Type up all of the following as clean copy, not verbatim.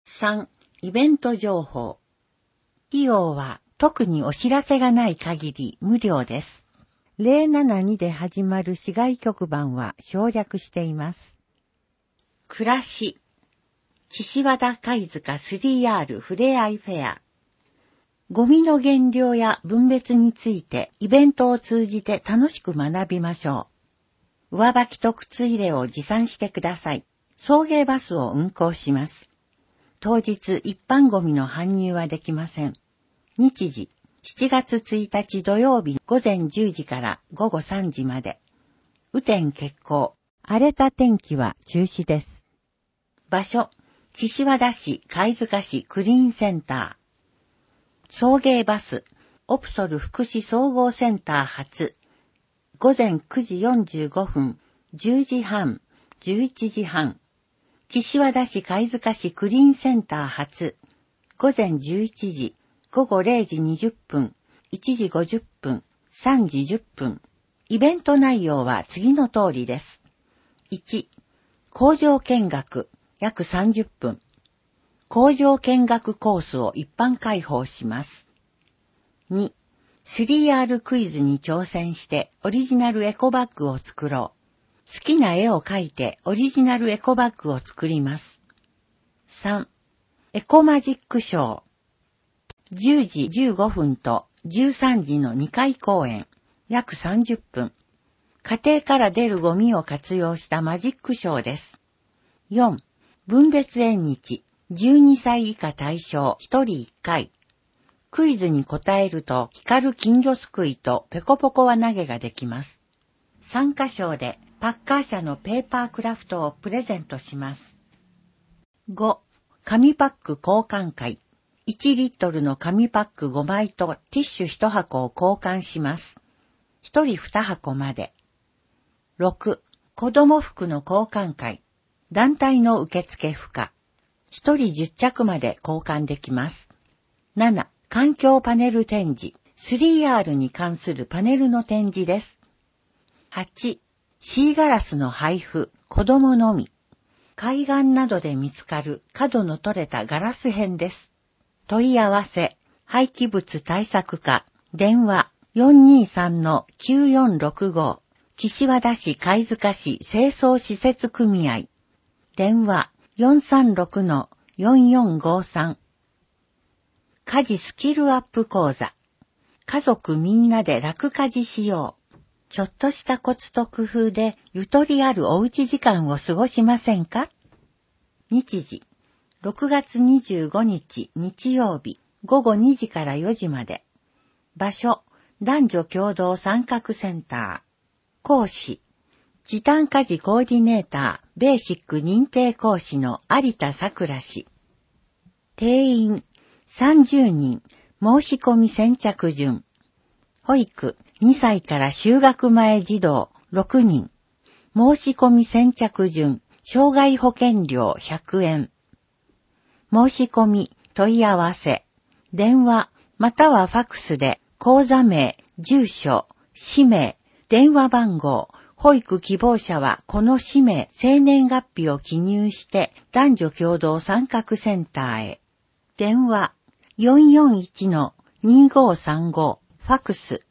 3、イベント情報。費用は特にお知らせがない限り無料です。072で始まる市外局番は省略しています。暮らし。岸和田貝塚 3R ふれあいフェア。ゴミの減量や分別についてイベントを通じて楽しく学びましょう。上履きと靴入れを持参してください。送迎バスを運行します。当日一般ゴミの搬入はできません。日時、7月1日土曜日午前10時から午後3時まで。雨天決行。荒れた天気は中止です。場所、岸和田市貝塚市クリーンセンター。送迎バス、オプソル福祉総合センター発。午前9時45分、10時半、11時半。岸和田市貝塚市クリーンセンター発。午前11時、午後0時20分、1時50分、3時10分。イベント内容は次の通りです。1、工場見学、約30分。工場見学コースを一般開放します。2、3R クイズに挑戦してオリジナルエコバッグを作ろう。好きな絵を描いてオリジナルエコバッグを作ります。3、エコマジックショー。10時15分と13時の2回公演、約30分。家庭から出るゴミを活用したマジックショーです。4、分別縁日、12歳以下対象1人1回。クイズに答えると光る金魚すくいとペコポコ輪投げができます。参加賞でパッカー社のペーパークラフトをプレゼントします。5、紙パック交換会。1リットルの紙パック5枚とティッシュ1箱を交換します。1人2箱まで。6、子供服の交換会。団体の受付不可。1人10着まで交換できます。7、環境パネル展示。3R に関するパネルの展示です。8、シーガラスの配布、子供のみ。海岸などで見つかる角の取れたガラス片です。問い合わせ、廃棄物対策課、電話 423-9465、岸和田市貝塚市清掃施設組合、電話 436-4453。家事スキルアップ講座。家族みんなで楽家事しよう。ちょっとしたコツと工夫でゆとりあるおうち時間を過ごしませんか？日時、6月25日日曜日午後2時から4時まで。場所、男女共同参画センター。講師、時短家事コーディネーターベーシック認定講師の有田さくら氏。定員30人、申し込み先着順。保育2歳から就学前児童6人。申し込み先着順、障害保険料100円。申し込み、問い合わせ、電話、またはファクスで、口座名、住所、氏名、電話番号、保育希望者はこの氏名、生年月日を記入して男女共同参画センターへ。電話 441-2535、ファクス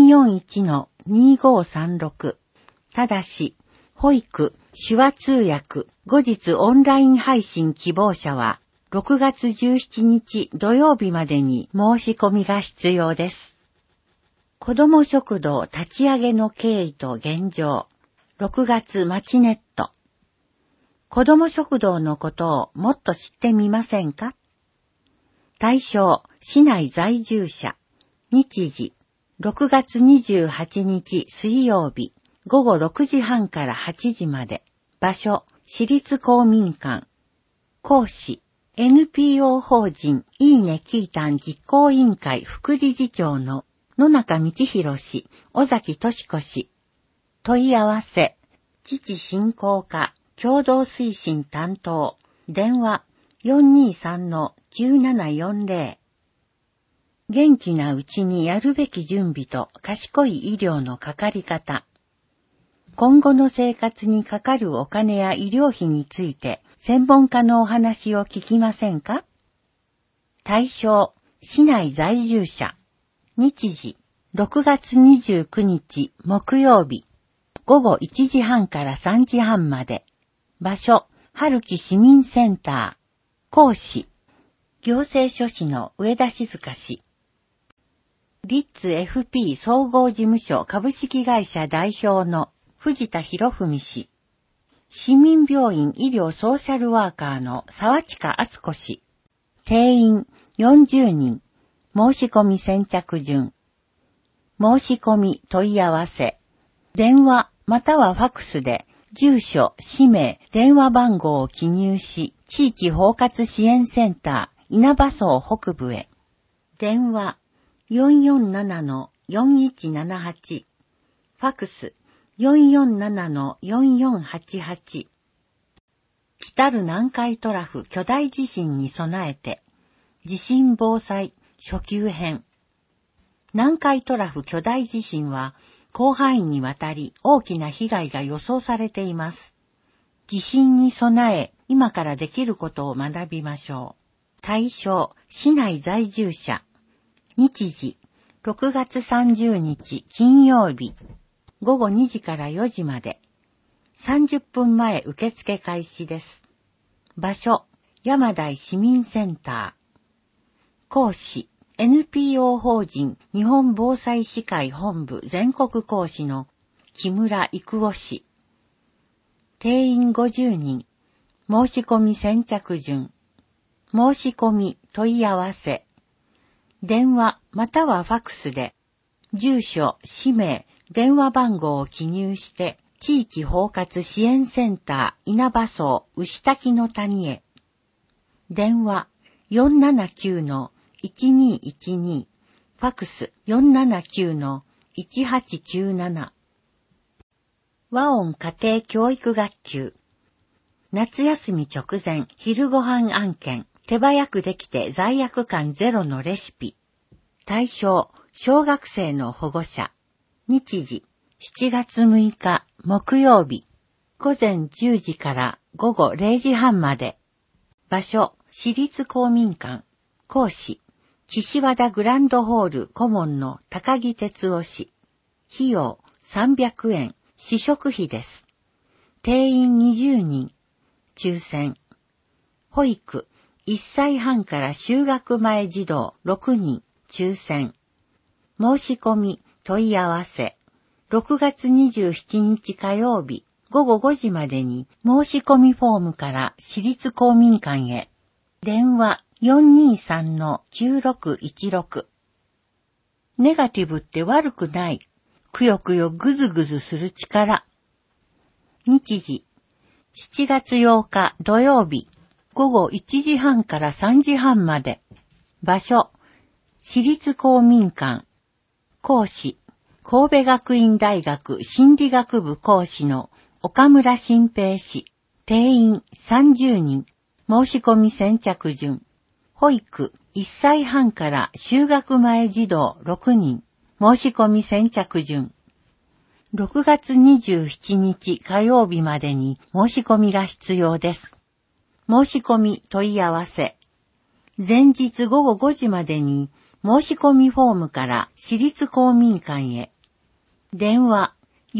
441-2536。ただし、保育、手話通訳、後日オンライン配信希望者は6月17日土曜日までに申し込みが必要です。子ども食堂立ち上げの経緯と現状。6月マチネット。子ども食堂のことをもっと知ってみませんか？対象、市内在住者。日時、6月28日水曜日、午後6時半から8時まで。場所、市立公民館。講師、NPO 法人いいねキータン実行委員会副理事長の野中道弘氏、尾崎俊子氏。問い合わせ、父振興課共同推進担当。電話 423-9740。元気なうちにやるべき準備と賢い医療のかかり方。今後の生活にかかるお金や医療費について専門家のお話を聞きませんか？対象、市内在住者。日時、6月29日木曜日、午後1時半から3時半まで。場所、春木市民センター。講師、行政書士の上田静香氏。リッツ FP 総合事務所株式会社代表の藤田博文氏。市民病院医療ソーシャルワーカーの沢近敦子氏。定員40人。申し込み先着順。申し込み問い合わせ。電話またはファクスで住所、氏名、電話番号を記入し、地域包括支援センター稲葉荘北部へ。電話 447-4178。ファクス 447-4488。来たる南海トラフ巨大地震に備えて、地震防災初級編。南海トラフ巨大地震は広範囲にわたり大きな被害が予想されています。地震に備え、今からできることを学びましょう。対象、市内在住者。日時、6月30日金曜日、午後2時から4時まで。30分前受付開始です。場所、山台市民センター。講師、NPO 法人日本防災士会本部全国講師の木村育夫氏。定員50人。申し込み先着順。申し込み問い合わせ。電話またはファクスで、住所、氏名、電話番号を記入して、地域包括支援センター稲葉荘牛滝の谷へ。電話 479-1212。ファクス 479-1897。和音家庭教育学級。夏休み直前昼ご飯案件。手早くできて罪悪感ゼロのレシピ。対象、小学生の保護者。日時、7月6日木曜日。午前10時から午後0時半まで。場所、市立公民館。講師、岸和田グランドホール顧問の高木哲夫氏。費用300円、試食費です。定員20人。抽選。保育、1歳半から就学前児童6人、抽選。申し込み、問い合わせ。6月27日火曜日、午後5時までに申し込みフォームから市立公民館へ。電話 423-9616。ネガティブって悪くない。くよくよぐずぐずする力。日時、7月8日土曜日。午後1時半から3時半まで。場所、市立公民館。講師、神戸学院大学心理学部講師の岡村新平氏。定員30人。申し込み先着順。保育、1歳半から就学前児童6人。申し込み先着順。6月27日火曜日までに申し込みが必要です。申し込み問い合わせ。前日午後5時までに申し込みフォームから市立公民館へ。電話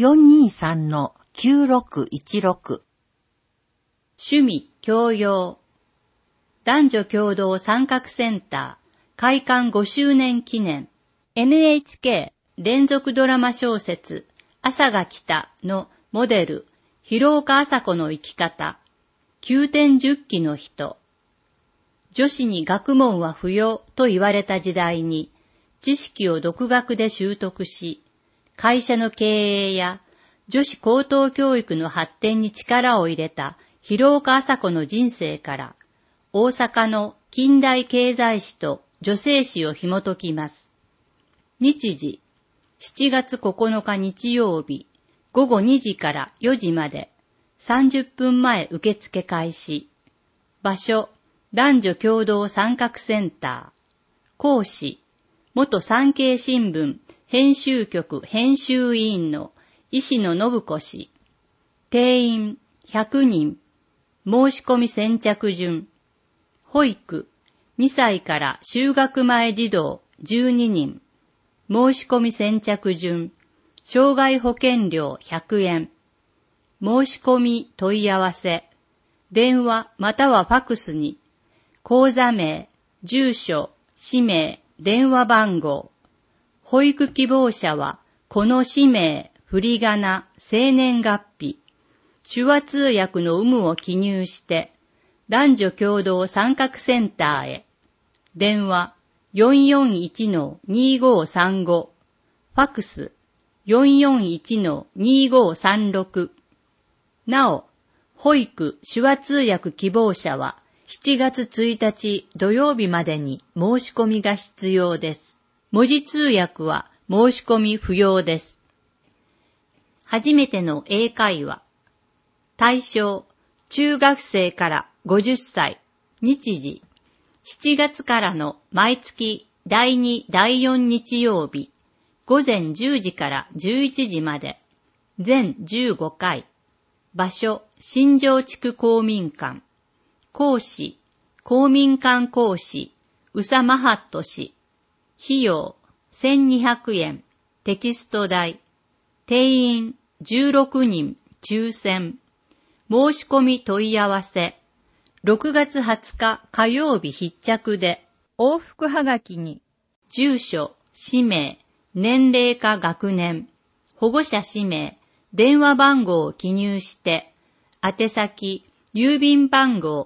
423-9616。 趣味教養。男女共同参画センター開館5周年記念。NHK 連続ドラマ小説朝が来たのモデル広岡朝子の生き方。9点10期の人。女子に学問は不要と言われた時代に、知識を独学で習得し、会社の経営や女子高等教育の発展に力を入れた広岡朝子の人生から、大阪の近代経済史と女性史を紐解きます。日時、7月9日日曜日、午後2時から4時まで。30分前受付開始。場所、男女共同参画センター。講師、元産経新聞編集局編集委員の石野信子氏。定員100人。 申し込み先着順。保育、2歳から就学前児童12人。申し込み先着順。障害保険料100円。申し込み問い合わせ。電話またはファクスに、口座名、住所、氏名、電話番号。保育希望者は、この氏名、振り仮名、生年月日、手話通訳の有無を記入して、男女共同参画センターへ。電話 441-2535。ファクス 441-2536。なお、保育手話通訳希望者は7月1日土曜日までに申し込みが必要です。文字通訳は申し込み不要です。初めての英会話。対象、中学生から50歳。日時、7月からの毎月第2、第4日曜日、午前10時から11時まで。全15回。場所、新庄地区公民館。講師、公民館講師、宇佐マハット氏。費用、1200円。テキスト代。定員、16人、抽選。申し込み問い合わせ。6月20日火曜日必着で、往復はがきに、住所、氏名、年齢か学年、保護者氏名、電話番号を記入して、宛先、郵便番号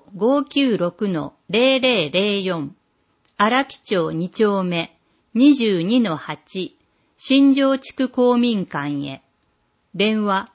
596-0004、荒木町2丁目 22-8、新庄地区公民館へ。電話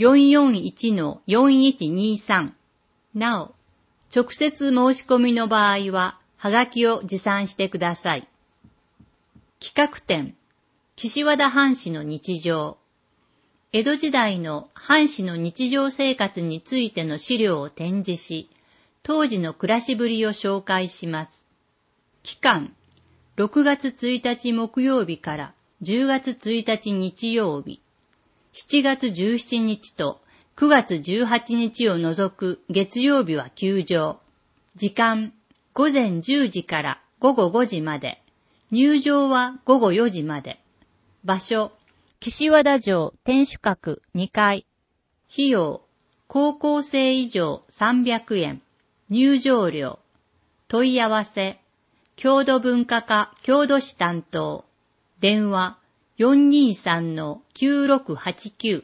441-4123。なお、直接申し込みの場合は、はがきを持参してください。企画展、岸和田藩士の日常。江戸時代の藩士の日常生活についての資料を展示し、当時の暮らしぶりを紹介します。期間、6月1日木曜日から10月1日日曜日、7月17日と9月18日を除く月曜日は休場。時間、午前10時から午後5時まで。入場は午後4時まで。場所、岸和田城天守閣2階。費用、高校生以上300円。入場料。問い合わせ、郷土文化課郷土史担当。電話、423-9689。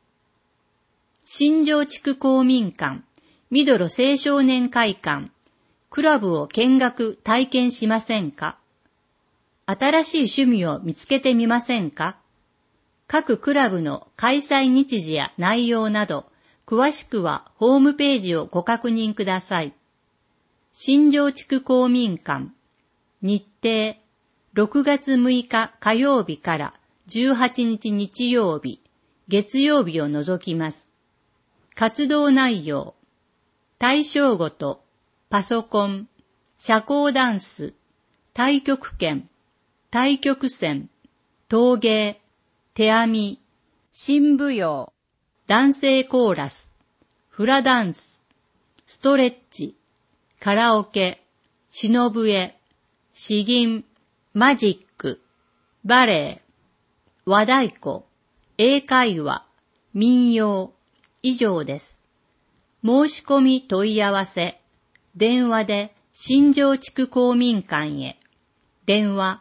新庄地区公民館、みどろ青少年会館、クラブを見学体験しませんか？新しい趣味を見つけてみませんか？各クラブの開催日時や内容など、詳しくはホームページをご確認ください。新庄地区公民館、日程、6月6日火曜日から18日日曜日、月曜日を除きます。活動内容、対象ごと、パソコン、社交ダンス、太極拳、太極拳、陶芸、手編み、新舞踊、男性コーラス、フラダンス、ストレッチ、カラオケ、篠笛、詩吟、マジック、バレエ、和太鼓、英会話、民謡、以上です。申し込み問い合わせ、電話で新庄地区公民館へ。電話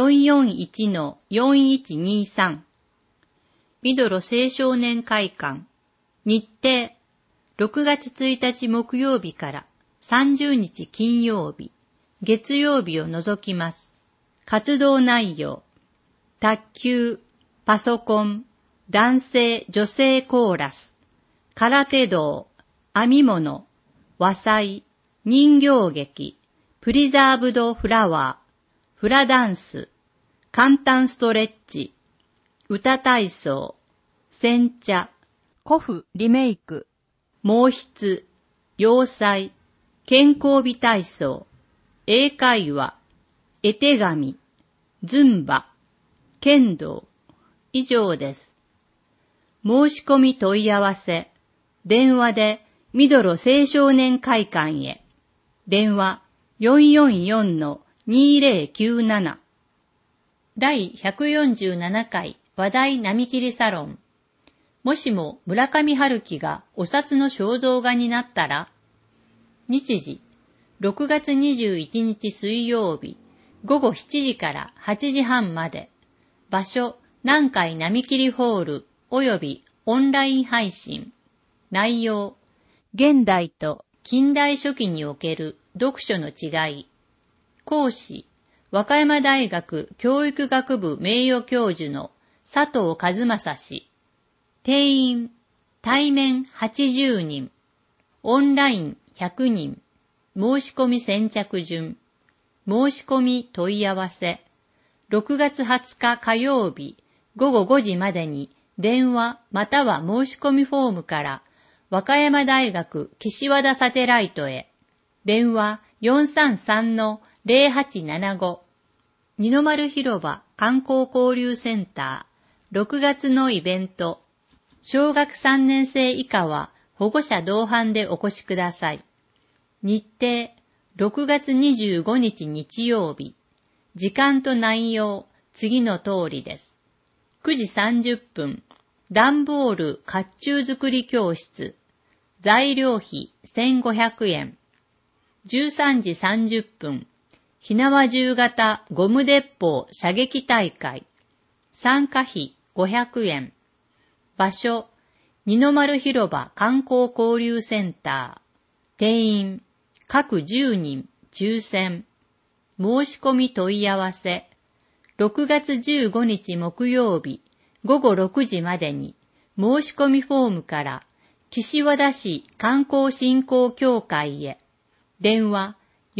441-4123。みどろ青少年会館。日程、6月1日木曜日から30日金曜日、月曜日を除きます。活動内容、卓球、パソコン、男性女性コーラス、空手道、編み物、和裁、人形劇、プリザーブドフラワー、フラダンス、簡単ストレッチ、歌体操、煎茶、古布リメイク、毛筆、洋裁、健康美体操、英会話、絵手紙、ズンバ、剣道、以上です。申し込み問い合わせ、電話でミドロ青少年会館へ。電話 444-2097。第147回話題並切りサロン。もしも村上春樹がお札の肖像画になったら？日時、6月21日水曜日、午後7時から8時半まで。場所、南海並切ホール及びオンライン配信。内容、現代と近代初期における読書の違い。講師、和歌山大学教育学部名誉教授の佐藤和正氏。定員、対面80人、オンライン100人、申し込み先着順、申し込み問い合わせ、6月20日火曜日午後5時までに電話または申し込みフォームから和歌山大学岸和田サテライトへ。電話 433-0875。二の丸広場観光交流センター。6月のイベント。小学3年生以下は保護者同伴でお越しください。日程、6月25日日曜日。時間と内容、次の通りです。9時30分。段ボール甲冑作り教室。材料費1500円。13時30分。火縄銃型ゴム鉄砲射撃大会。参加費500円。場所、二の丸広場観光交流センター。定員、各10人、抽選。申し込み問い合わせ。6月15日木曜日、午後6時までに、申し込みフォームから、岸和田市観光振興協会へ。電話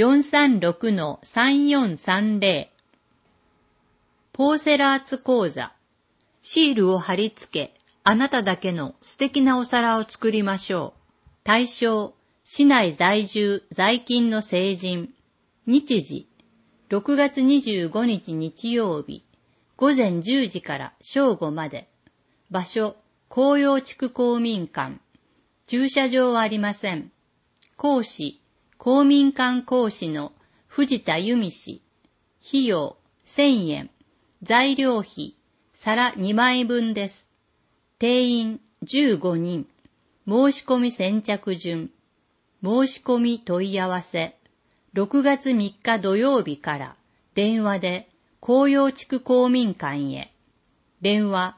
436-3430。ポーセラーツ講座。シールを貼り付け、あなただけの素敵なお皿を作りましょう。対象、市内在住在勤の成人。日時、6月25日日曜日、午前10時から正午まで。場所、紅葉地区公民館。駐車場はありません。講師、公民館講師の藤田由美氏。費用、1000円。材料費、皿2枚分です。定員、15人。申し込み先着順。申し込み問い合わせ。6月3日土曜日から電話で紅葉地区公民館へ。電話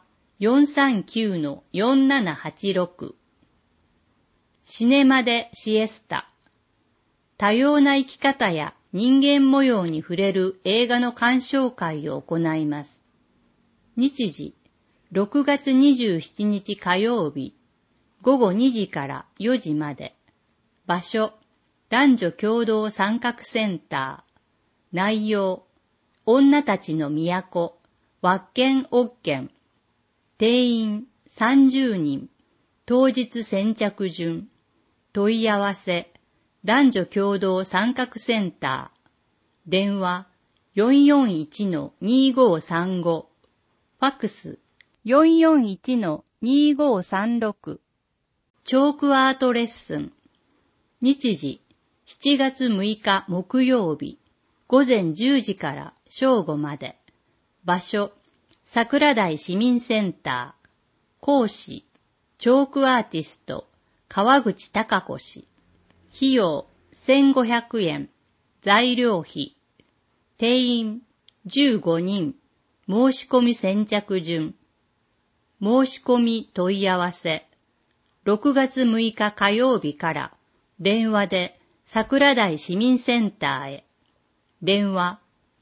439-4786。シネマでシエスタ。多様な生き方や人間模様に触れる映画の鑑賞会を行います。日時、6月27日火曜日、午後2時から4時まで。場所、男女共同参画センター。内容、女たちの都、ワッケンオッケン。定員30人。当日先着順。問い合わせ、男女共同参画センター。電話 441-2535。ファックス 441-2536。チョークアートレッスン。日時、7月6日木曜日、午前10時から正午まで。場所、桜台市民センター。講師、チョークアーティスト、川口貴子氏。費用、1500円。材料費。定員、15人。申し込み先着順。申し込み問い合わせ。6月6日火曜日から電話で桜台市民センターへ。電話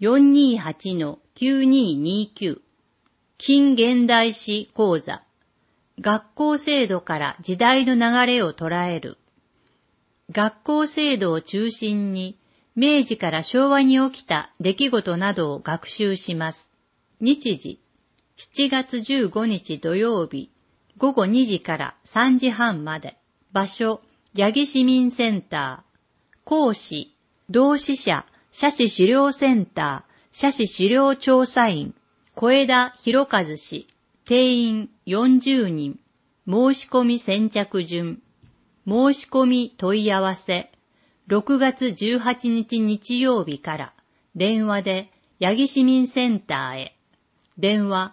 428-9229。近現代史講座。学校制度から時代の流れを捉える。学校制度を中心に明治から昭和に起きた出来事などを学習します。日時、7月15日土曜日、午後2時から3時半まで。場所、八木市民センター。講師、同志社社史資料センター、社史資料調査員、小枝博和氏。定員40人。申し込み先着順。 申し込み問い合わせ、6月18日日曜日から電話で八木市民センターへ。電話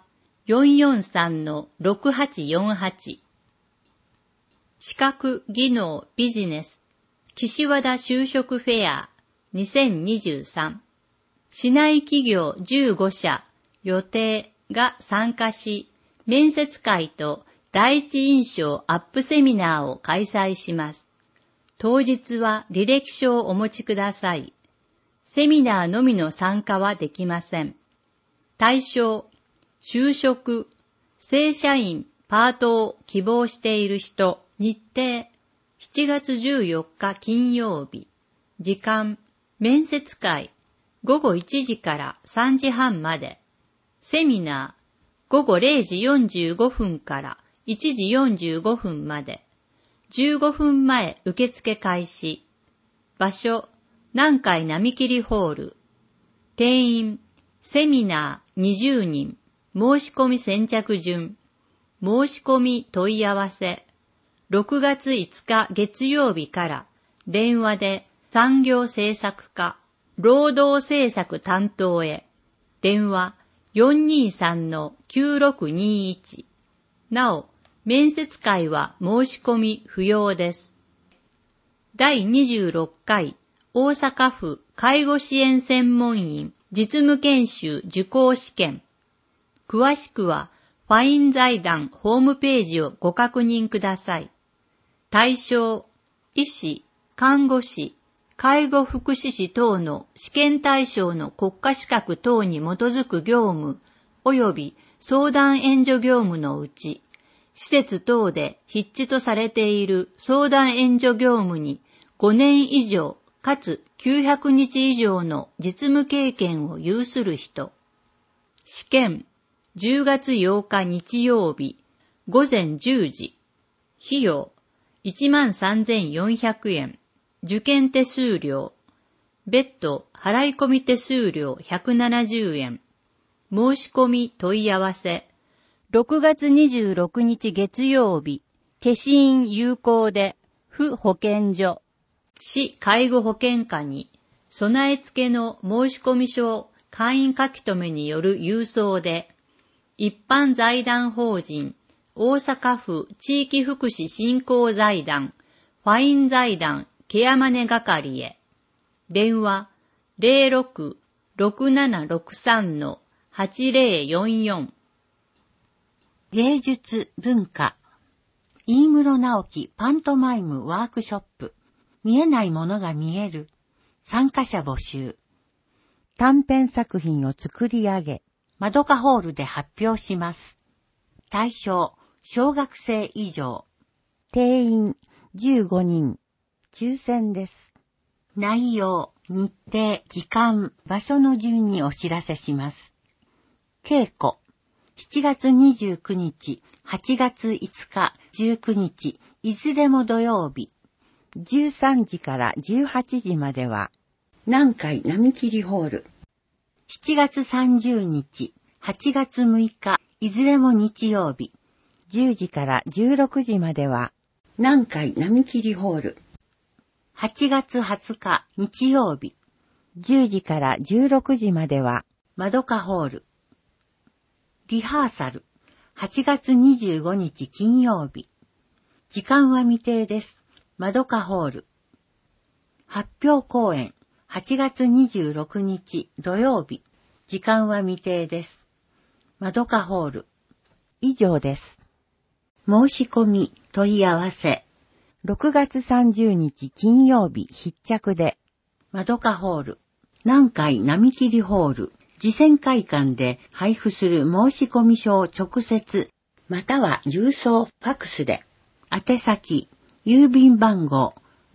443-6848。資格技能ビジネス岸和田就職フェア2023。市内企業15社予定が参加し、面接会と第一印象アップセミナーを開催します。当日は履歴書をお持ちください。セミナーのみの参加はできません。対象、就職、正社員、パートを希望している人、日程、7月14日金曜日。時間、面接会、午後1時から3時半まで。セミナー、午後0時45分から1時45分まで。15分前受付開始。場所、南海並切ホール。定員、セミナー20人。申し込み先着順。申し込み問い合わせ。6月5日月曜日から電話で産業政策課、労働政策担当へ。電話 423-9621。なお、面接会は申し込み不要です。第26回大阪府介護支援専門員実務研修受講試験。詳しくはファイン財団ホームページをご確認ください。対象、医師、看護師、介護福祉士等の試験対象の国家資格等に基づく業務及び相談援助業務のうち、施設等で必置とされている相談援助業務に5年以上かつ900日以上の実務経験を有する人。試験、10月8日日曜日、午前10時。費用、13,400円。受験手数料。別途払い込み手数料170円。申し込み問い合わせ。6月26日月曜日、消印有効で、府保健所、市介護保険課に、備え付けの申込書簡易書留による郵送で、一般財団法人、大阪府地域福祉振興財団、ファイン財団ケアマネ係へ。電話、06-6763-8044。 芸術文化飯室直樹パントマイムワークショップ見えないものが見える参加者募集短編作品を作り上げまどかホールで発表します。対象小学生以上定員15人抽選です。内容日程時間場所の順にお知らせします。稽古7月29日、8月5日、19日、いずれも土曜日、13時から18時までは、南海並切ホール。7月30日、8月6日、いずれも日曜日、10時から16時までは、南海並切ホール。8月20日、日曜日、10時から16時までは、まどかホール。リハーサル、8月25日金曜日。時間は未定です。まどかホール。発表公演、8月26日土曜日。時間は未定です。まどかホール。以上です。申し込み、問い合わせ。6月30日金曜日必着で。まどかホール。南海並切ホール。次戦会館で配布する申込書を直接、または郵送ファックスで、宛先、郵便番号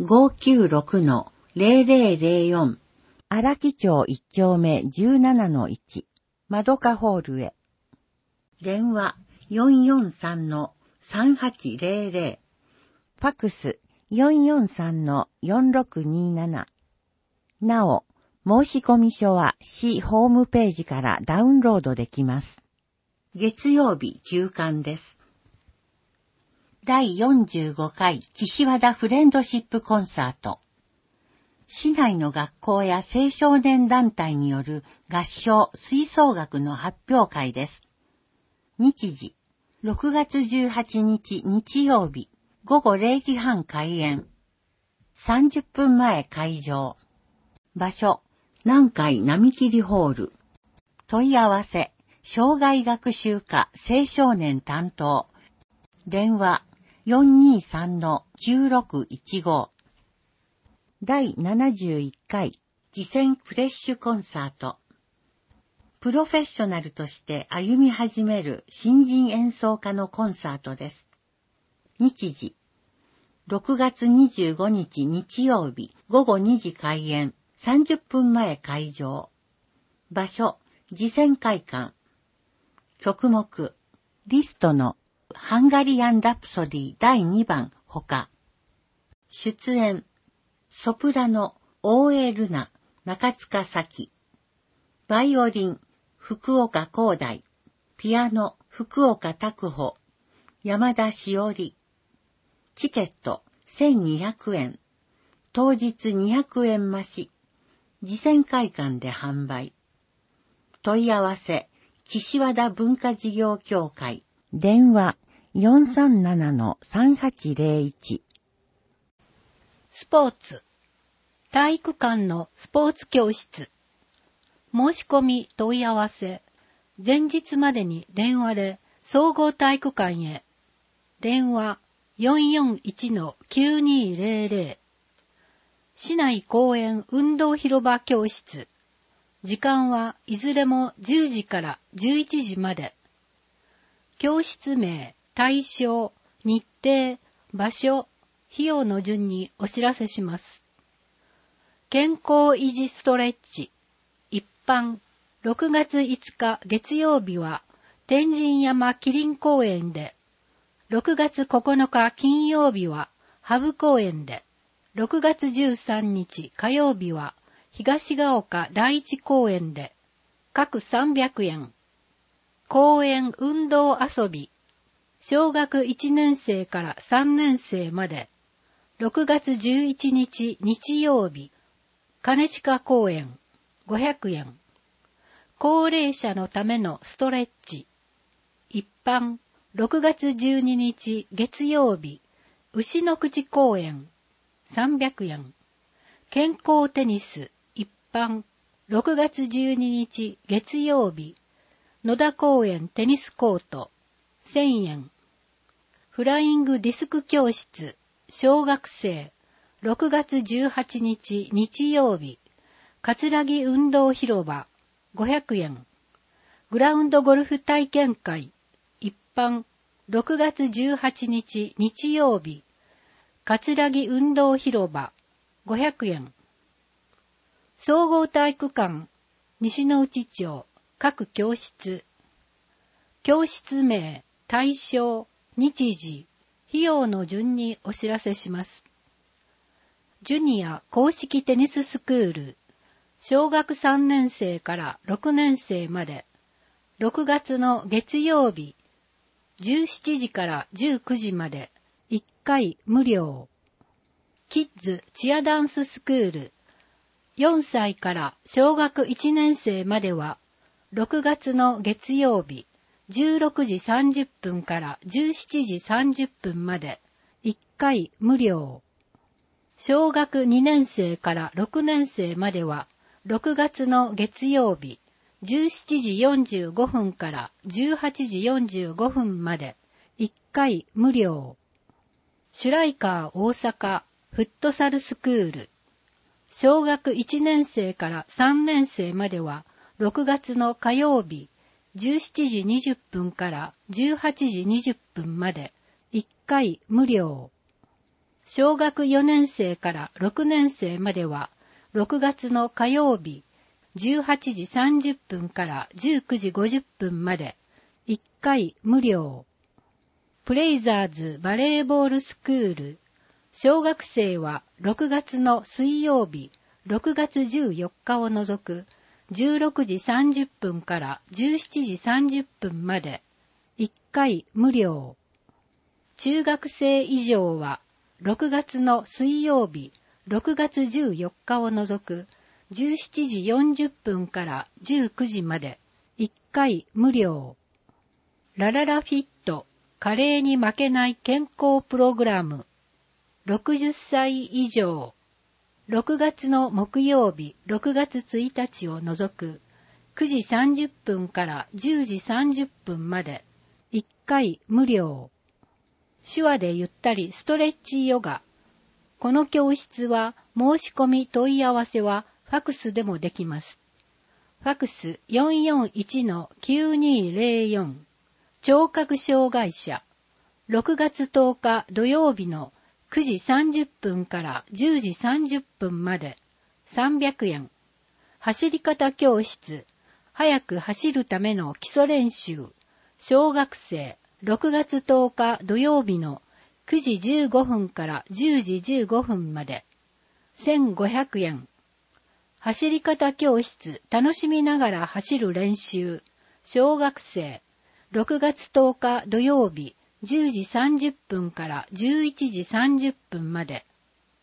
596-0004、荒木町1丁目 17-1、まどかホールへ。電話 443-3800、ファックス 443-4627。なお、申込書は市ホームページからダウンロードできます。月曜日休館です。 第45回岸和田フレンドシップコンサート。市内の学校や青少年団体による合唱吹奏楽の発表会です。日時、6月18日日曜日、午後0時半開演。30分前会場。場所、南海並切ホール。問い合わせ、障害学習課青少年担当。電話、423-9615。第71回次戦フレッシュコンサート。プロフェッショナルとして歩み始める新人演奏家のコンサートです。日時、6月25日日曜日午後2時開演、30分前会場。場所、次戦会館。曲目、リストのハンガリアン・ラプソディ第2番ほか。出演、ソプラノ、大江ルナ、中塚咲。バイオリン、福岡光大。ピアノ、福岡拓穂。山田しおり。チケット、1200円。当日200円増し。次戦会館で販売。問い合わせ、岸和田文化事業協会。電話、437-3801。 スポーツ。体育館のスポーツ教室。申し込み問い合わせ。前日までに電話で総合体育館へ。電話 441-9200。市内公園運動広場教室。時間はいずれも10時から11時まで。教室名、対象、日程、場所、費用の順にお知らせします。健康維持ストレッチ。一般、6月5日月曜日は天神山麒麟公園で、6月9日金曜日はハブ公園で、6月13日火曜日は東ヶ丘第一公園で、各300円。公園運動遊び。小学1年生から3年生まで。6月11日日曜日。兼近公園。500円。高齢者のためのストレッチ。一般。6月12日月曜日。牛の口公園。300円。健康テニス。一般。6月12日月曜日。野田公園テニスコート。1000円。フライングディスク教室。小学生。6月18日日曜日。葛城運動広場。500円。グラウンドゴルフ体験会。一般。6月18日日曜日。葛城運動広場。500円。総合体育館。西之内町。各教室。教室名、対象、日時、費用の順にお知らせします。ジュニア公式テニススクール。小学3年生から6年生まで。6月の月曜日。17時から19時まで。1回無料。キッズチアダンススクール。4歳から小学1年生までは、6月の月曜日、16時30分から17時30分まで、1回無料。小学2年生から6年生までは、6月の月曜日、17時45分から18時45分まで、1回無料。シュライカー大阪フットサルスクール。小学1年生から3年生までは、6月の火曜日、17時20分から18時20分まで、1回無料。小学4年生から6年生までは、6月の火曜日、18時30分から19時50分まで、1回無料。プレイザーズバレーボールスクール。小学生は6月の水曜日、6月14日を除く16時30分から17時30分まで1回無料。 中学生以上は6月の水曜日、6月14日を除く17時40分から19時まで1回無料。ラララフィット加齢に負けない健康プログラム60歳以上。6月の木曜日、6月1日を除く9時30分から10時30分まで1回無料。手話でゆったりストレッチヨガ。この教室は申し込み問い合わせはファクスでもできます。ファクス 441-9204。聴覚障害者。6月10日土曜日の9時30分から10時30分まで300円。走り方教室。早く走るための基礎練習。小学生。6月10日土曜日の9時15分から10時15分まで1500円。走り方教室。楽しみながら走る練習。小学生。6月10日土曜日10時30分から11時30分まで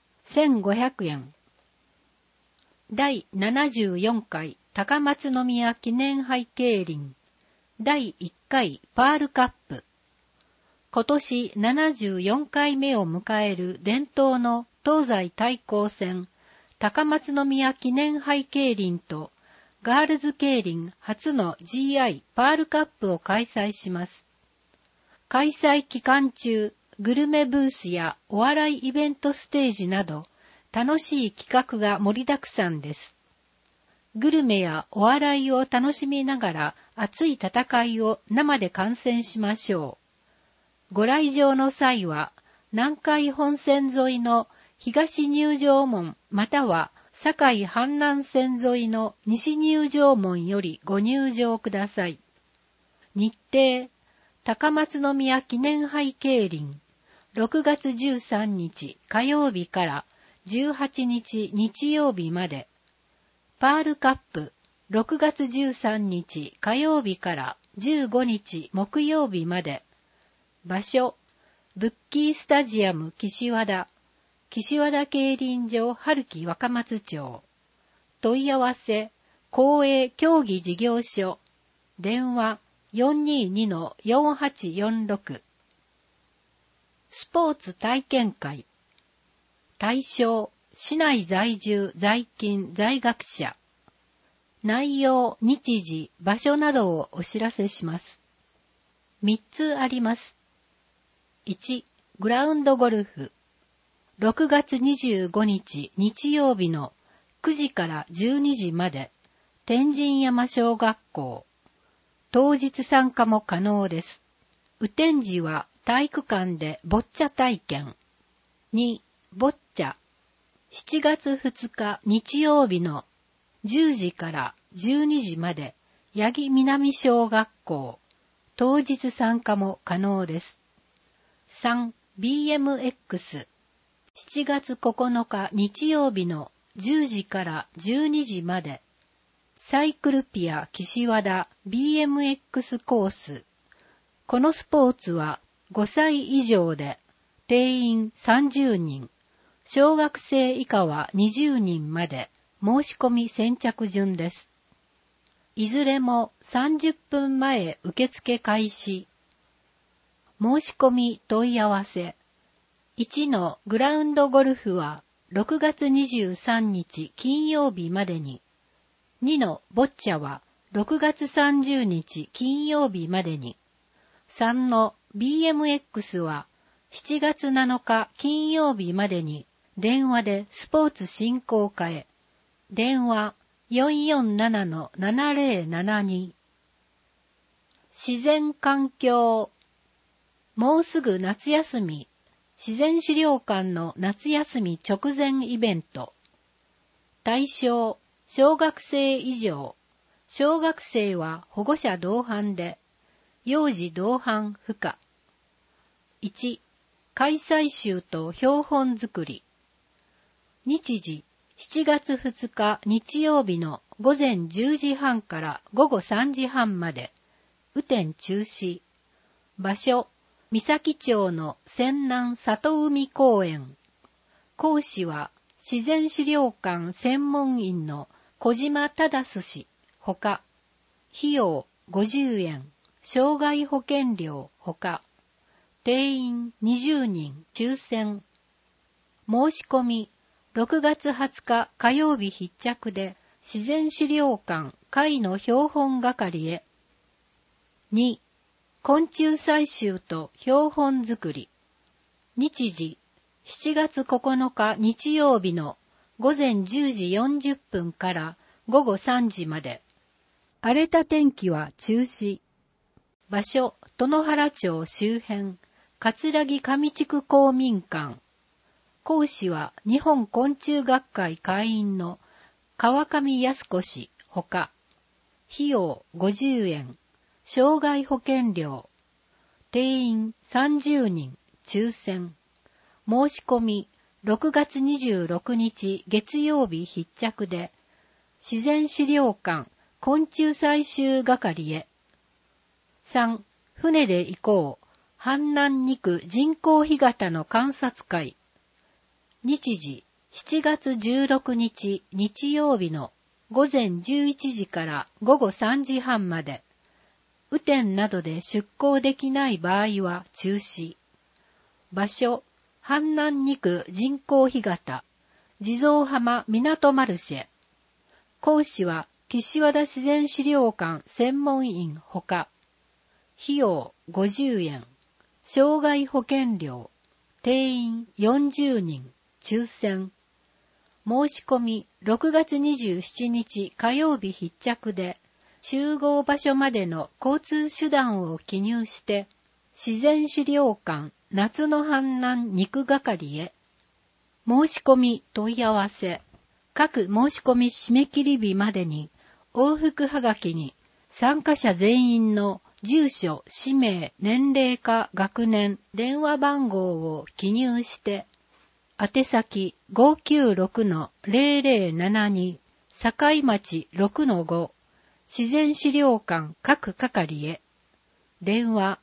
1500円。第74回高松宮記念杯競輪第1回パールカップ。今年74回目を迎える伝統の東西対抗戦高松宮記念杯競輪とガールズ競輪初の GI パールカップを開催します。開催期間中、グルメブースやお笑いイベントステージなど楽しい企画が盛りだくさんです。グルメやお笑いを楽しみながら熱い戦いを生で観戦しましょう。ご来場の際は南海本線沿いの東入場門または堺阪南線沿いの西入場門よりご入場ください。日程高松宮記念杯競輪6月13日火曜日から18日日曜日まで。パールカップ6月13日火曜日から15日木曜日まで。場所ブッキースタジアム岸和田競輪場春木若松町。問い合わせ公営競技事業所電話422-4846。スポーツ体験会。対象、市内在住、在勤、在学者。内容、日時、場所などをお知らせします。3つあります。1、グラウンドゴルフ。6月25日日曜日の9時から12時まで、天神山小学校。当日参加も可能です。雨天時は体育館でボッチャ体験。2、ボッチャ。7月2日日曜日の10時から12時まで、八木南小学校。当日参加も可能です。3、BMX。7月9日日曜日の10時から12時まで、サイクルピア岸和田 BMX コース。このスポーツは5歳以上で定員30人、小学生以下は20人まで申し込み先着順です。いずれも30分前受付開始。申し込み問い合わせ。1のグラウンドゴルフは6月23日金曜日までに。2のボッチャは6月30日金曜日までに。3の BMX は7月7日金曜日までに電話でスポーツ振興課へ。電話 447-7072。自然環境。もうすぐ夏休み。自然資料館の夏休み直前イベント。対象、小学生以上。小学生は保護者同伴で、幼児同伴不可。1、開催集と標本作り。日時、7月2日日曜日の午前10時半から午後3時半まで。雨天中止。場所、 三崎町の泉南里海公園。講師は自然資料館専門員の小島忠氏ほか、費用50円、障害保険料ほか、定員20人抽選。申し込み6月20日火曜日必着で自然資料館会の標本係へ。2、昆虫採集と標本作り。日時7月9日日曜日の午前10時40分から午後3時まで。荒れた天気は中止。場所、殿原町周辺、桂木上地区公民館。講師は日本昆虫学会会員の川上康子氏ほか、費用50円、障害保険料、定員30人、抽選。申し込み6月26日月曜日必着で、自然資料館昆虫採集係へ。3、船で行こう、阪南2区人工干潟の観察会。日時7月16日日曜日の午前11時から午後3時半まで。雨天などで出港できない場合は中止。場所、阪南2区人工干潟、地蔵浜港マルシェ。講師は岸和田自然資料館専門員ほか、費用50円、障害保険料、定員40人、抽選。申し込み6月27日火曜日必着で、集合場所までの交通手段を記入して、自然資料館夏の阪南2区係へ。申し込み問い合わせ。各申し込み締め切り日までに、往復はがきに参加者全員の住所、氏名、年齢か学年、電話番号を記入して、宛先 596-0072 境町 6-5 自然資料館各係へ。電話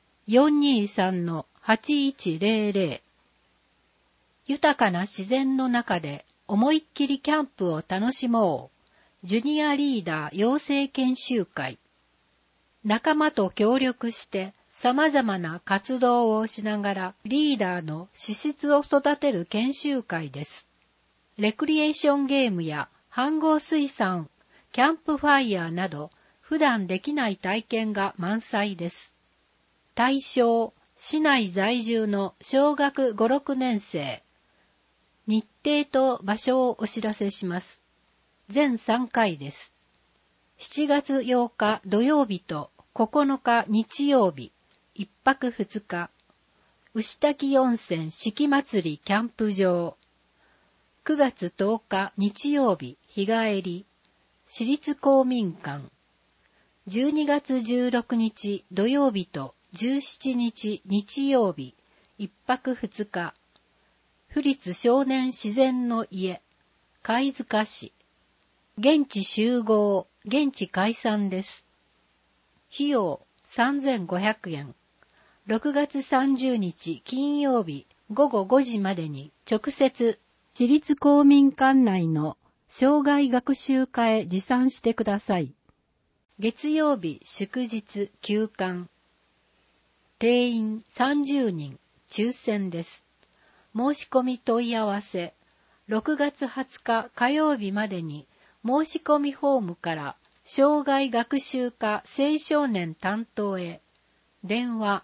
423-8100。豊かな自然の中で思いっきりキャンプを楽しもう。ジュニアリーダー養成研修会。仲間と協力して様々な活動をしながらリーダーの資質を育てる研修会です。レクリエーションゲームや飯合水産、キャンプファイヤーなど普段できない体験が満載です。対象、市内在住の小学5、6年生。日程と場所をお知らせします。全3回です。7月8日土曜日と9日日曜日、1泊2日。牛滝温泉四季祭りキャンプ場。9月10日日曜日、日帰り。市立公民館。12月16日土曜日と17日日曜日、1泊2日。府立少年自然の家、貝塚市。現地集合、現地解散です。費用3500円。6月30日金曜日午後5時までに直接、市立公民館内の生涯学習課へ持参してください。月曜日祝日休館。定員30人、抽選です。申し込み問い合わせ。6月20日火曜日までに申し込みフォームから生涯学習課青少年担当へ。電話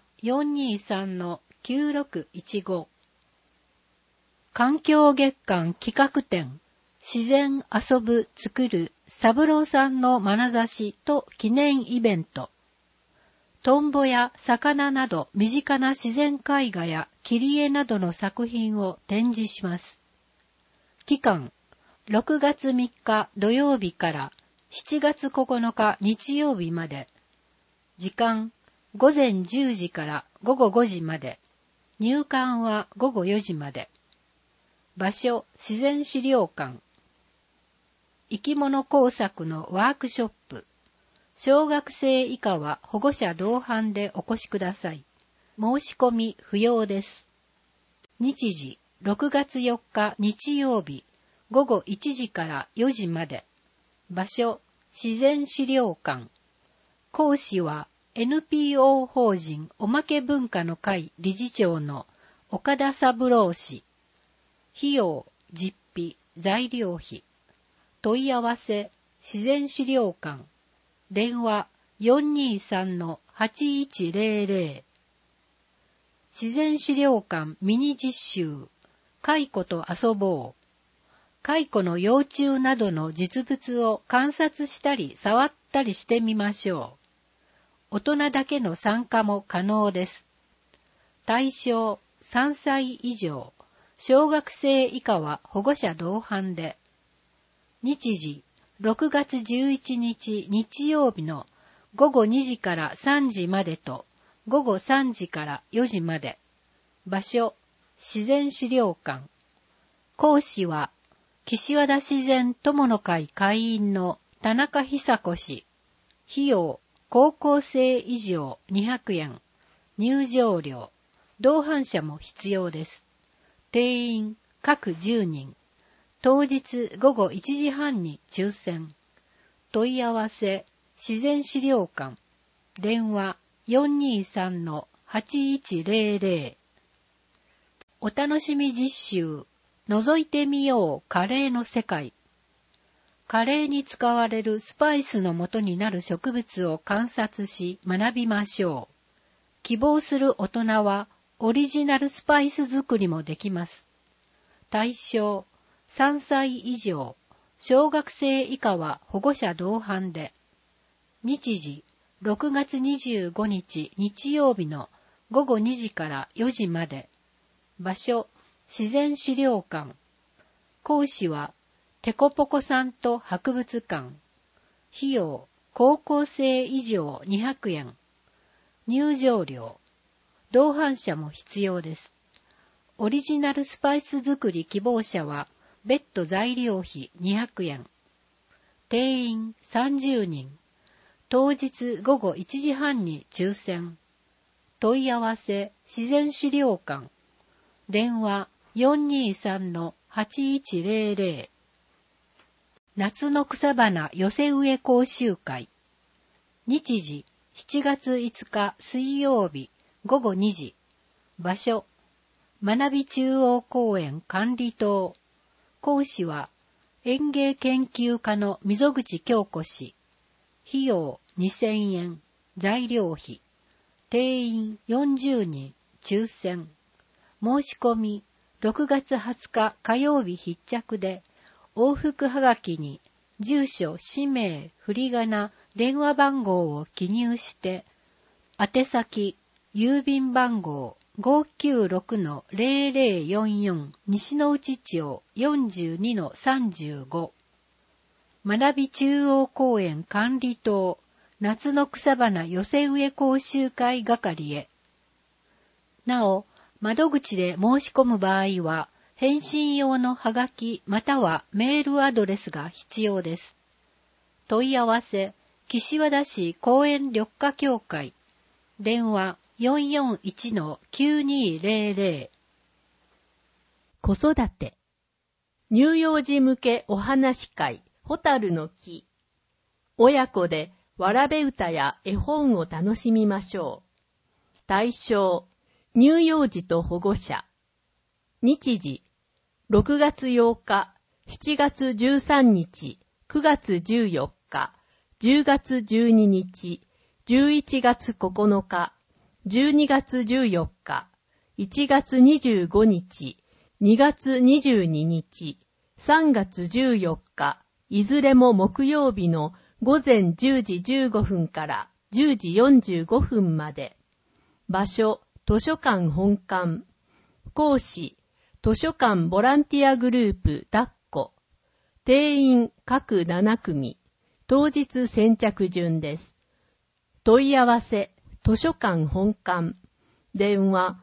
423-9615。環境月間企画展。自然遊ぶ作る三郎さんの眼差しと記念イベント。トンボや魚など身近な自然絵画や切り絵などの作品を展示します。期間、6月3日土曜日から7月9日日曜日まで。時間、午前10時から午後5時まで。入館は午後4時まで。場所、自然資料館。生き物工作のワークショップ。小学生以下は保護者同伴でお越しください。 申し込み不要です。日時、6月4日日曜日、午後1時から4時まで。場所、自然資料館。講師は NPO 法人おまけ文化の会理事長の岡田三郎氏。費用、実費、材料費。問い合わせ、自然資料館。電話 423-8100。自然資料館ミニ実習。蚕と遊ぼう。蚕の幼虫などの実物を観察したり触ったりしてみましょう。大人だけの参加も可能です。対象3歳以上、小学生以下は保護者同伴で。日時6月11日日曜日の午後2時から3時までと午後3時から4時まで。場所、自然資料館。講師は岸和田自然友の会会員の田中久子氏。費用、高校生以上200円。入場料。同伴者も必要です。定員、各10人。当日午後1時半に抽選。問い合わせ、自然資料館。電話 423-8100。お楽しみ実習。覗いてみようカレーの世界。カレーに使われるスパイスの元になる植物を観察し学びましょう。希望する大人はオリジナルスパイス作りもできます。対象3歳以上、小学生以下は保護者同伴で。日時6月25日日曜日の午後2時から4時まで。場所、自然資料館。講師はテコポコさんと博物館。費用、高校生以上200円。入場料。同伴者も必要です。オリジナルスパイス作り希望者は別途材料費200円。定員30人。当日午後1時半に抽選。問い合わせ、自然資料館。電話423-8100。夏の草花寄せ植え講習会。日時7月5日水曜日午後2時。場所学び中央公園管理棟。講師は園芸研究家の溝口京子氏。費用2000円。材料費。定員40人。抽選。申し込み6月20日火曜日必着で、往復はがきに住所、氏名、振り仮名、電話番号を記入して、宛先、郵便番号 596-0044 西の内町 42-35 学び中央公園管理棟夏の草花寄せ植え講習会係へ。なお、窓口で申し込む場合は、返信用のはがきまたはメールアドレスが必要です。問い合わせ、岸和田市公園緑化協会。電話441-9200。 子育て。乳幼児向けお話会、ホタルの木。親子でわらべ歌や絵本を楽しみましょう。対象、乳幼児と保護者。日時、6月8日、7月13日、9月14日、10月12日、11月9日、12月14日、1月25日、2月22日、3月14日、いずれも木曜日の午前10時15分から10時45分まで。場所、図書館本館。講師、図書館ボランティアグループ抱っこ。定員各7組。当日先着順です。問い合わせ、図書館本館。電話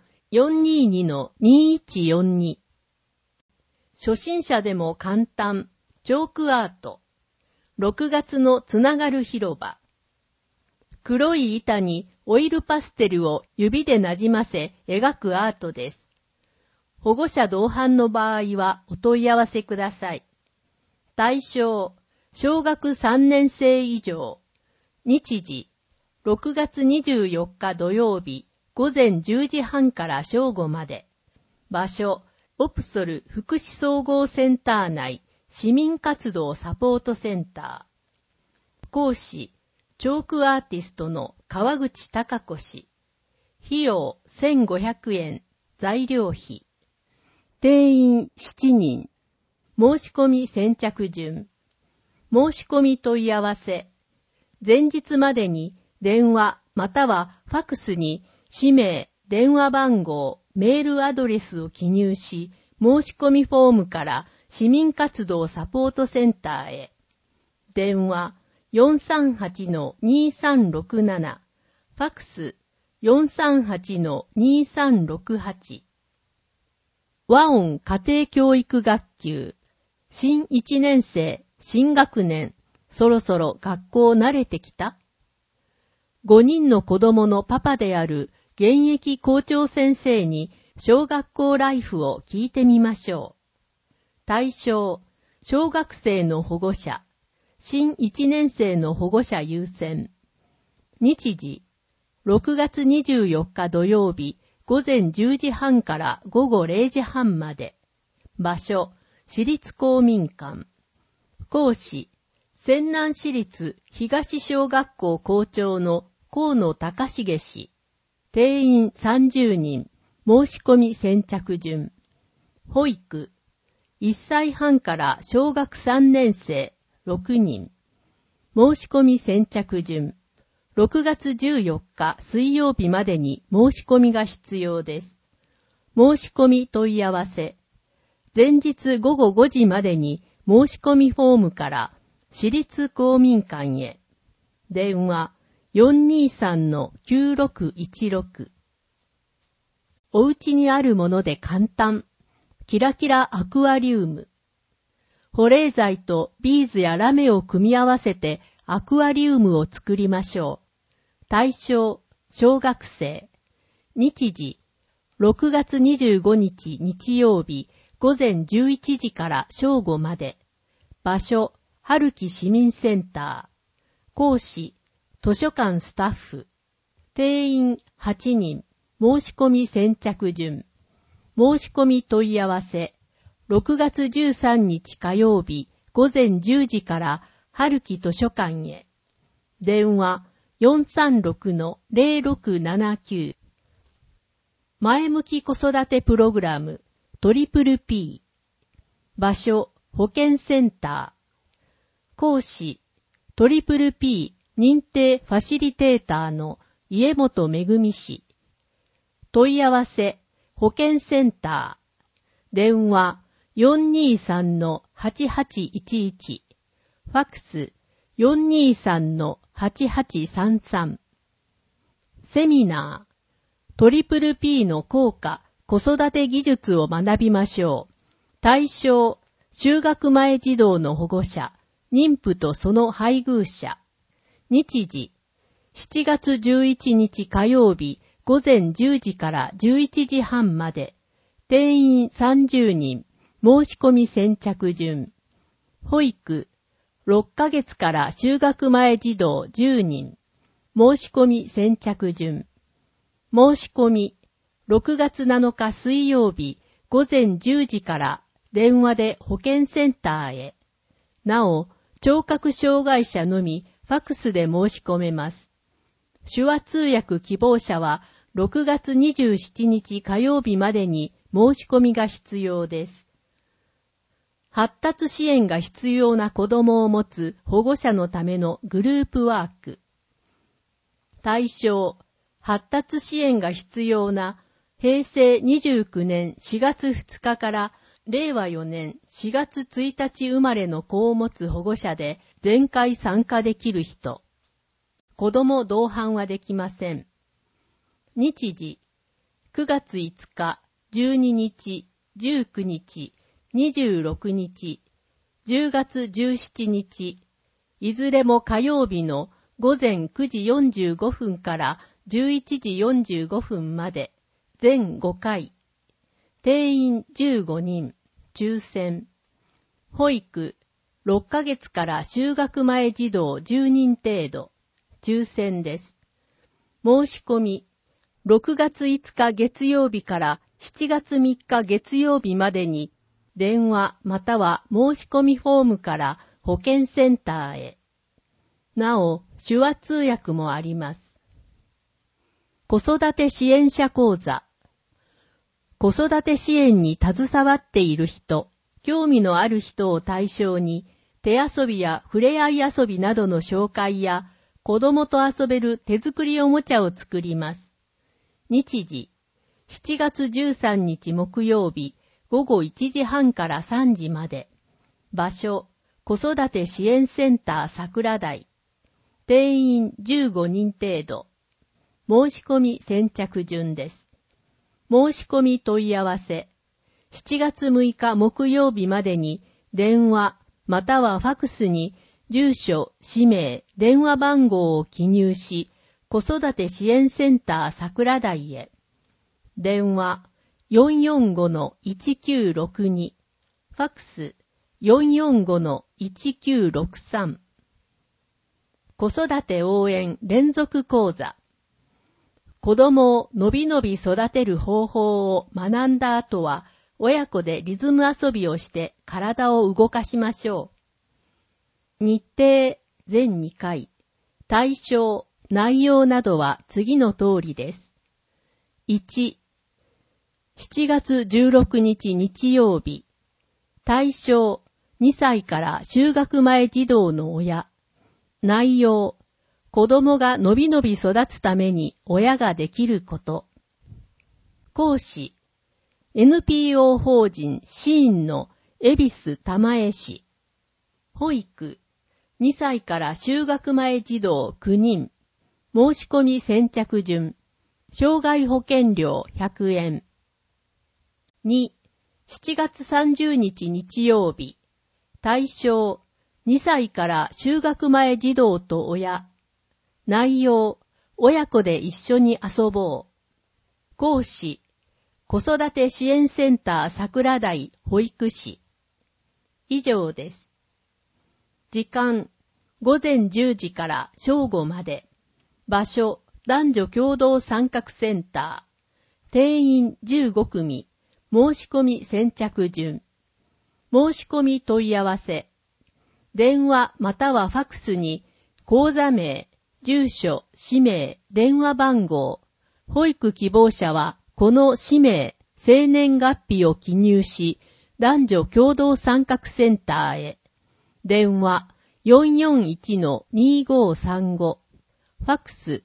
422-2142。初心者でも簡単、チョークアート。6月のつながる広場。黒い板にオイルパステルを指でなじませ描くアートです。保護者同伴の場合はお問い合わせください。対象、小学3年生以上。日時、6月24日土曜日、午前10時半から正午まで。場所、オプソル福祉総合センター内、市民活動サポートセンター。講師、チョークアーティストの川口貴子氏。費用1500円、材料費。定員7人。申し込み先着順。申し込み問い合わせ。前日までに電話またはファクスに氏名、電話番号、メールアドレスを記入し、申し込みフォームから市民活動サポートセンターへ。電話 438-2367。ファクス 438-2368。和音家庭教育学級。新1年生、新学年。そろそろ学校慣れてきた？ 5 人の子供のパパである現役校長先生に小学校ライフを聞いてみましょう。対象、小学生の保護者。新1年生の保護者優先。日時、6月24日土曜日、午前10時半から午後0時半まで。場所、私立公民館。講師、泉南市立東小学校校長の河野隆重氏。定員30人。申し込み先着順。保育、1歳半から小学3年生6人。申し込み先着順。6月14日水曜日までに申し込みが必要です。申し込み問い合わせ。前日午後5時までに申し込みフォームから市立公民館へ。電話 423-9616。お家にあるもので簡単。キラキラアクアリウム。保冷剤とビーズやラメを組み合わせてアクアリウムを作りましょう。対象、小学生。日時、6月25日日曜日、午前11時から正午まで。場所、春木市民センター。講師、図書館スタッフ。定員8人。申し込み先着順。申し込み問い合わせ。6月13日火曜日、午前10時から春木図書館へ。電話 436-0679。前向き子育てプログラム、トリプル P。場所、保健センター。講師、トリプル P 認定ファシリテーターの家本めぐみ氏。問い合わせ、保健センター。電話 423-8811。ファクス 423-8833。セミナー。トリプル P の効果、子育て技術を学びましょう。対象、就学前児童の保護者、妊婦とその配偶者。日時、7月11日火曜日、午前10時から11時半まで。定員30人。申し込み先着順。保育、6ヶ月から就学前児童10人。申し込み先着順。申し込み、6月7日水曜日、午前10時から電話で保健センターへ。なお、聴覚障害者のみファクスで申し込めます。手話通訳希望者は6月27日火曜日までに申し込みが必要です。発達支援が必要な子どもを持つ保護者のためのグループワーク。対象、発達支援が必要な平成29年4月2日から令和4年4月1日生まれの子を持つ保護者で全会参加できる人。子供同伴はできません。日時、9月5日、12日、19日、26日、10月17日、いずれも火曜日の午前9時45分から11時45分まで、全5回。定員15人、抽選。保育、6ヶ月から就学前児童10人程度、抽選です。申し込み、6月5日月曜日から7月3日月曜日までに、電話または申し込みフォームから保健センターへ。なお、手話通訳もあります。子育て支援者講座。子育て支援に携わっている人、興味のある人を対象に、手遊びや触れ合い遊びなどの紹介や、子供と遊べる手作りおもちゃを作ります。日時、7月13日木曜日、午後1時半から3時まで。場所、子育て支援センター桜台。定員15人程度。申し込み先着順です。申し込み問い合わせ。7月6日木曜日までに電話またはファクスに住所、氏名、電話番号を記入し、子育て支援センター桜台へ。電話 445-1962。ファクス 445-1963。子育て応援連続講座。子供をのびのび育てる方法を学んだ後は、親子でリズム遊びをして体を動かしましょう。日程全2回。対象、内容などは次の通りです。1、7月16日日曜日。対象、2歳から就学前児童の親。内容、子供がのびのび育つために親ができること。講師、NPO 法人シーンの恵比寿玉江市。保育、2歳から就学前児童9人。申し込み先着順。障害保険料100円。2、7月30日日曜日。対象、2歳から就学前児童と親。内容、親子で一緒に遊ぼう。講師、子育て支援センター桜台保育士。以上です。時間、午前10時から正午まで。場所、男女共同参画センター。定員15組。申し込み先着順。申し込み問い合わせ。電話またはファクスに、講座名、住所、氏名、電話番号。保育希望者は、この氏名、生年月日を記入し、男女共同参画センターへ。電話 441-2535。ファクス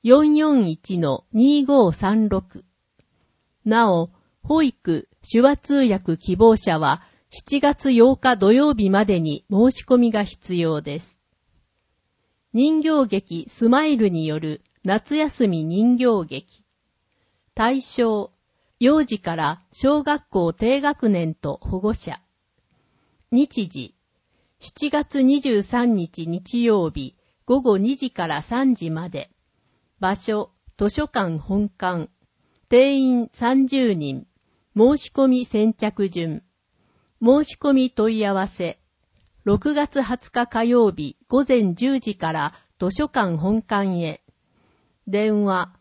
441-2536。なお、保育、手話通訳希望者は7月8日土曜日までに申し込みが必要です。人形劇スマイルによる夏休み人形劇。対象、幼児から小学校低学年と保護者。日時、7月23日日曜日午後2時から3時まで。場所、図書館本館。定員30人。申し込み先着順。申し込み問い合わせ。6月20日火曜日午前10時から図書館本館へ。電話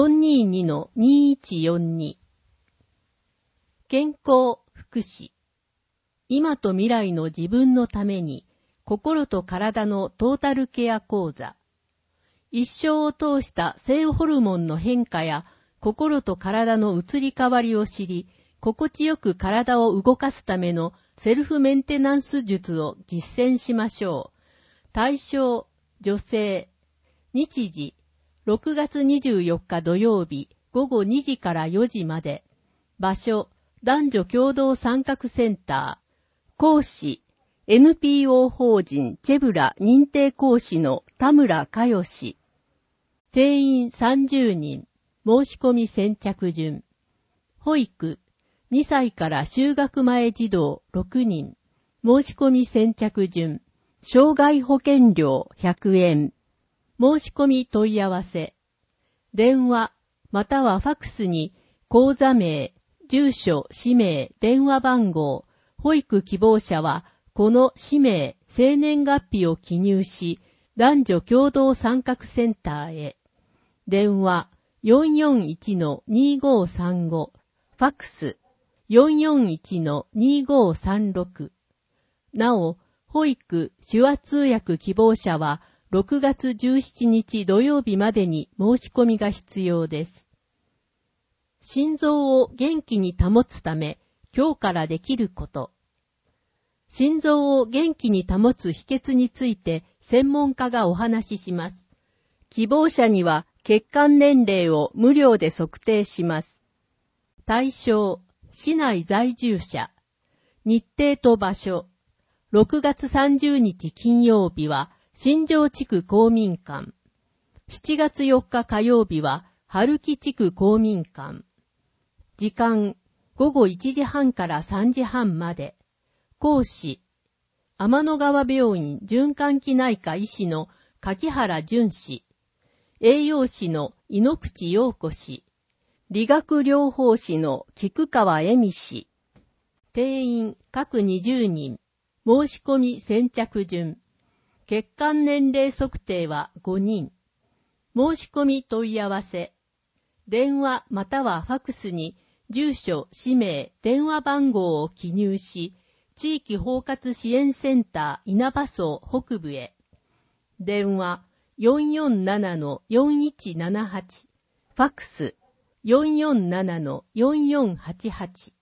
422-2142。健康福祉。今と未来の自分のために心と体のトータルケア講座。一生を通した性ホルモンの変化や心と体の移り変わりを知り、心地よく体を動かすためのセルフメンテナンス術を実践しましょう。対象、女性。日時、6月24日土曜日午後2時から4時まで。場所、男女共同参画センター。講師、NPO 法人チェブラ認定講師の田村佳代氏。定員30人。申し込み先着順。保育、2歳から就学前児童6人。申し込み先着順。障害保険料100円。 申し込み問い合わせ。電話またはファクスに口座名、住所、氏名、電話番号、保育希望者はこの氏名、生年月日を記入し、男女共同参画センターへ。電話 441-2535、ファックス 441-2536。なお、保育、手話通訳希望者は6月17日土曜日までに申し込みが必要です。心臓を元気に保つため、今日からできること。心臓を元気に保つ秘訣について専門家がお話しします。希望者には血管年齢を無料で測定します。対象、市内在住者。日程と場所。6月30日金曜日は新庄地区公民館。7月4日火曜日は春木地区公民館。時間、午後1時半から3時半まで。講師、天の川病院循環器内科医師の柿原淳氏。栄養士の井ノ口陽子氏。理学療法士の菊川恵美氏。定員各20人。申し込み先着順。血管年齢測定は5人。申し込み問い合わせ。電話またはファクスに住所、氏名、電話番号を記入し、地域包括支援センター稲葉荘北部へ。電話 447-4178。ファクス 447-4488。